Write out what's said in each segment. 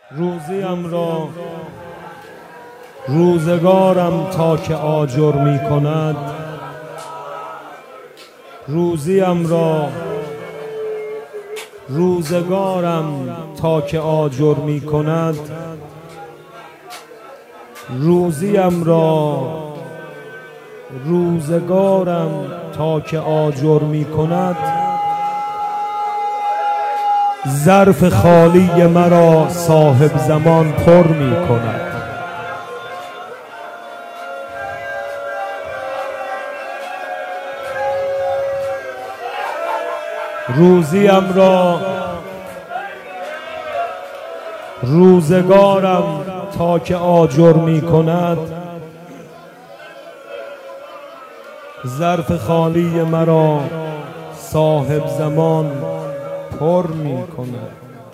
روزیم را روزگارم تا که آجر می کند، روزیم را روزگارم تا که آجر می کند، روزیم را روزگارم تا که آجر می کند، ظرف خالی مرا صاحب زمان پر می کند. روزیم را روزگارم تا که آجر می کند، ظرف خالی مرا صاحب زمان پر می کند.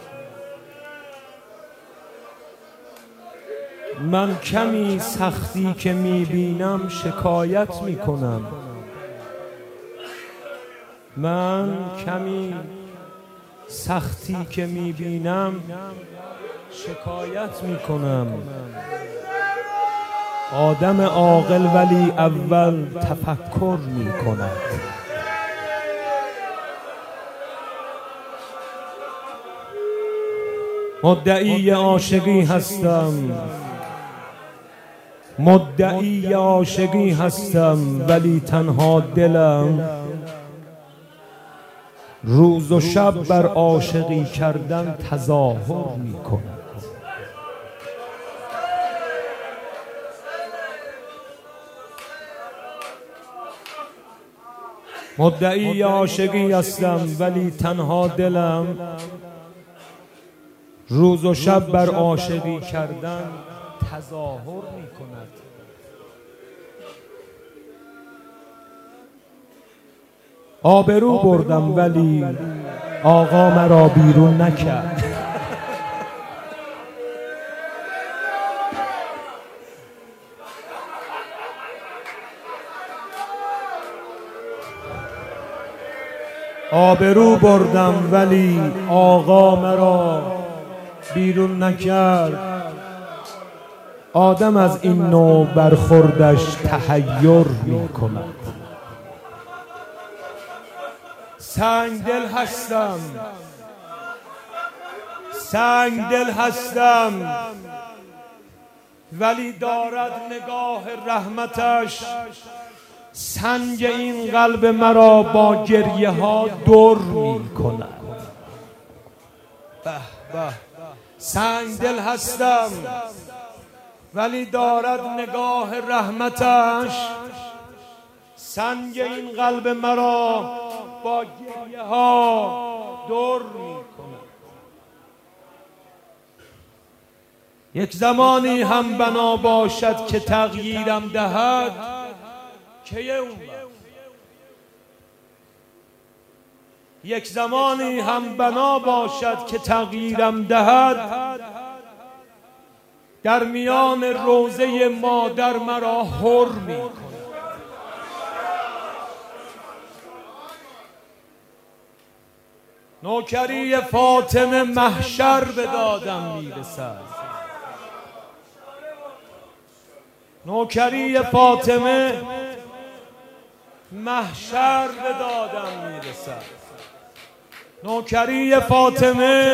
من کمی سختی که می بینم شکایت می کنم، من کمی سختی که می بینم شکایت می کنم. آدم عاقل ولی اول تفکر می کند. مدعی عاشقی هستم، مدعی عاشقی هستم، ولی تنها دلم روز و شب بر عاشقی کردن تظاهر می کند. مدعی عاشقی هستم ولی تنها دلم روز و شب بر عاشقی کردن تظاهر می کند. آبرو بردم ولی آقا مرا بیرون نکرد. آبرو بردم ولی آقا مرا بیرون نکرد. آدم از این نوع برخوردش تحیر می کند. سنگدل هستم، سنگدل هستم، ولی دارد نگاه رحمتش سنگ این قلب مرا با گریه ها در می کند. به به. سنگدل هستم ولی دارد نگاه رحمتش سنگ این قلب مرا با گریه ها در می کند. یک زمانی هم بنا باشد که تغییرم دهد، که اون یک زمانی هم بنا باشد که تغییرم دهد، در میان روضه مادر مرا حر می کند. نوکری فاطمه محشر به دادم میرسد، نوکری فاطمه محشر به دادم میرسد، نوکری فاطمه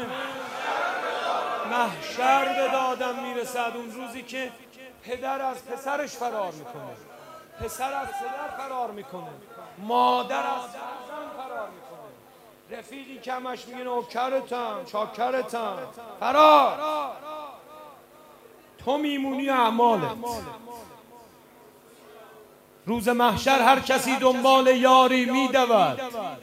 محشر به دادم میرسد. اون روزی که پدر از پسرش فرار میکنه، پسر از پدر فرار میکنه، مادر از فرزند فرار میکنه، رفیقی که همش میگه نوکرتم چاکرتم، فرار، تو میمونی اعمالت. روز محشر هر کسی دنبال یاری میدود.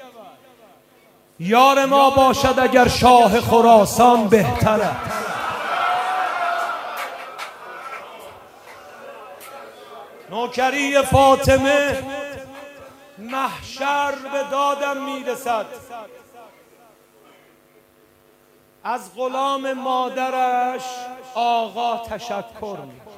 یار ما باشد اگر شاه خراسان بهتره. نوکری فاطمه محشر به دادم میرسد. از غلام مادرش آقا تشکر میکند.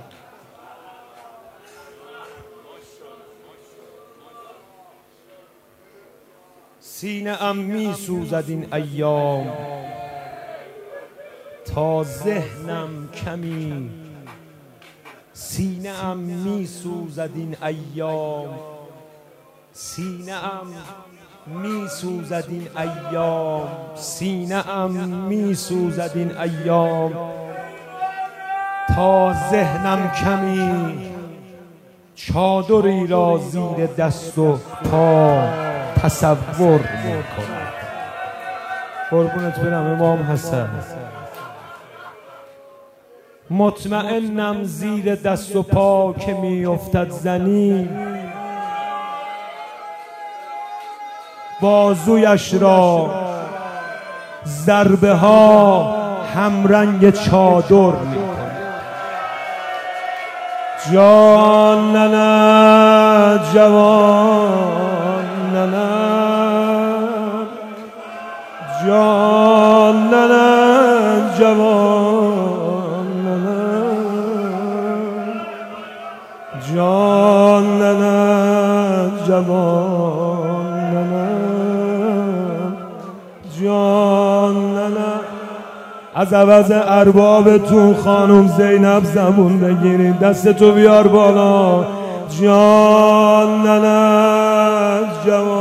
سینه ام می سوزد این ایام، تا ذهنم کمی سینه ام می سوزد این ایام، سینه ام می سوزد این ایام، سینه ام می سوزد این ایام. تا ذهنم کمی چادری را زیر دست و پا تصور می کند. قربونت برم امام حسن. مطمئنم زیر دست و پا که می افتد زنی، بازویش را ضربه ها همرنگ چادر می کند. جان نه جوان نه جان نه جوان نه جان نه جوان نه جان نه. از عوض اربابتون خانم زینب زبون بگیرید، دستتو بیار بالا. جان نه جوان